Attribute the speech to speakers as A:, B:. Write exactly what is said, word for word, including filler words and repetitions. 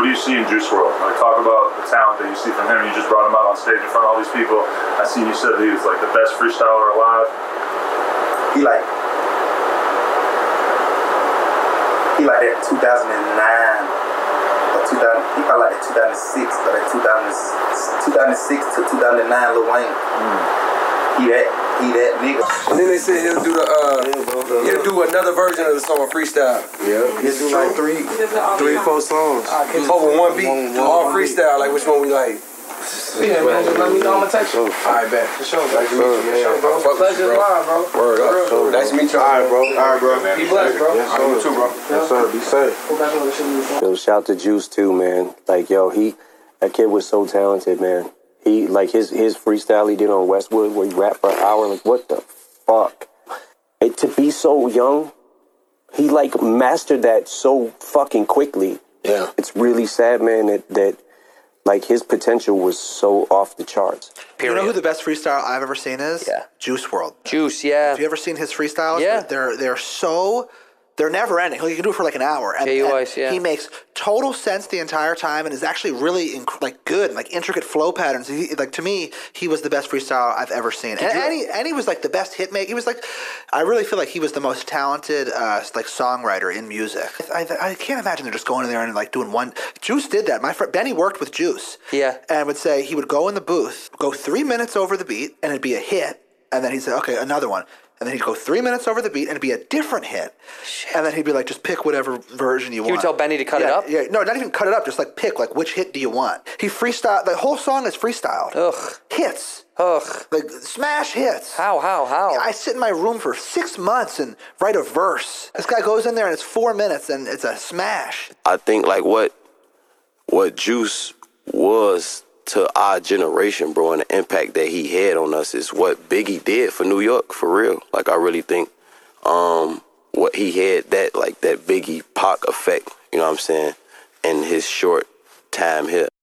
A: what do you see in Juice world? Like, talk about the talent that you see from him. You just brought him out on stage in front of all these people. I seen you said that he was like the best freestyler alive.
B: He like, he like that two thousand nine or two thousand. He probably like that two thousand six or that two thousand six to two thousand nine Lil Wayne. Mm. He that, he that nigga.
C: And then they said he'll do the, uh, he'll do another version of the song freestyle.
D: Yeah, he'll do like three, three, four songs.
C: Over one beat, all freestyle, like which one we like.
E: Yeah, man, just let me know. I'm gonna text you.
C: All right, bet.
E: For sure, bro.
C: Nice to meet you, man.
E: Bro. Pleasure mine, bro.
C: Word up.
E: Bro.
C: Nice to meet you.
D: All right, bro. All right, bro.
E: Be blessed, bro.
D: Yes, sir.
C: You too, bro.
D: Yes, sir. Be safe.
F: Yo, shout to Juice too, man. Like, yo, he, that kid was so talented, man. He, like, his his freestyle he did on Westwood where he rapped for an hour, like, what the fuck? And to be so young, he, like, mastered that so fucking quickly.
C: Yeah.
F: It's really sad, man, that, that like, his potential was so off the charts.
G: Period. You know who the best freestyle I've ever seen is?
H: Yeah.
G: Juice world.
H: Juice, yeah.
G: Have you ever seen his freestyles?
H: Yeah.
G: They're, they're so... They're never ending. Like, you can do it for like an hour. And,
H: J U
G: and
H: S, yeah.
G: he makes total sense the entire time and is actually really inc- like good and like intricate flow patterns. He, like to me, he was the best freestyle I've ever seen. And, and, he, and he was like the best hit maker. He was like, I really feel like he was the most talented uh, like songwriter in music. I, I, I can't imagine they're just going in there and like doing one. Juice did that. My friend Benny worked with Juice.
H: Yeah.
G: And would say he would go in the booth, go three minutes over the beat, and it'd be a hit. And then he'd say, okay, another one. And then he'd go three minutes over the beat and it'd be a different hit. Shit. And then he'd be like, just pick whatever version you
H: He
G: want.
H: would tell Benny to cut
G: yeah,
H: it up?
G: Yeah, no, not even cut it up. Just like pick, like which hit do you want? He freestyle. The whole song is freestyled.
H: Ugh.
G: Hits.
H: Ugh.
G: Like smash hits.
H: How, how, how?
G: I sit in my room for six months and write a verse. This guy goes in there and it's four minutes and it's a smash.
F: I think, like, what what Juice was to our generation, bro, and the impact that he had on us is what Biggie did for New York, for real. Like, I really think um, what he had, that, like, that Biggie Pac effect, you know what I'm saying, in his short time here.